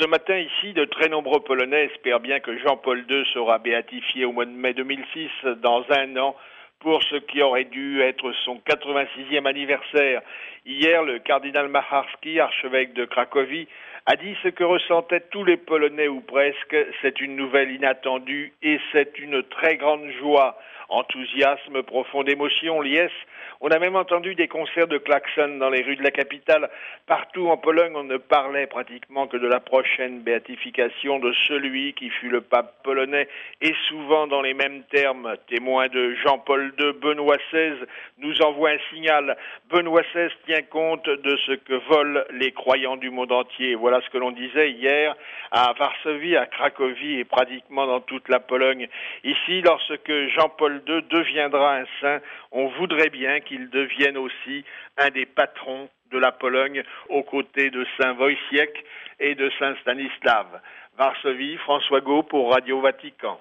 Ce matin ici, de très nombreux Polonais espèrent bien que Jean-Paul II sera béatifié au mois de mai 2006, dans un an, pour ce qui aurait dû être son 86e anniversaire. Hier, le cardinal Macharski, archevêque de Cracovie, a dit ce que ressentaient tous les Polonais ou presque. C'est une nouvelle inattendue et c'est une très grande joie. Enthousiasme, profonde émotion, liesse. On a même entendu des concerts de klaxons dans les rues de la capitale. Partout en Pologne, on ne parlait pratiquement que de la prochaine béatification de celui qui fut le pape polonais, et souvent dans les mêmes termes. Témoin de Jean-Paul II, Benoît XVI nous envoie un signal. Benoît XVI tient compte de ce que volent les croyants du monde entier. Voilà ce que l'on disait hier à Varsovie, à Cracovie et pratiquement dans toute la Pologne. Ici, lorsque Jean-Paul II deviendra un saint, on voudrait bien qu'il devienne aussi un des patrons de la Pologne aux côtés de Saint Wojciech et de Saint Stanisław. Varsovie, François Gault pour Radio Vatican.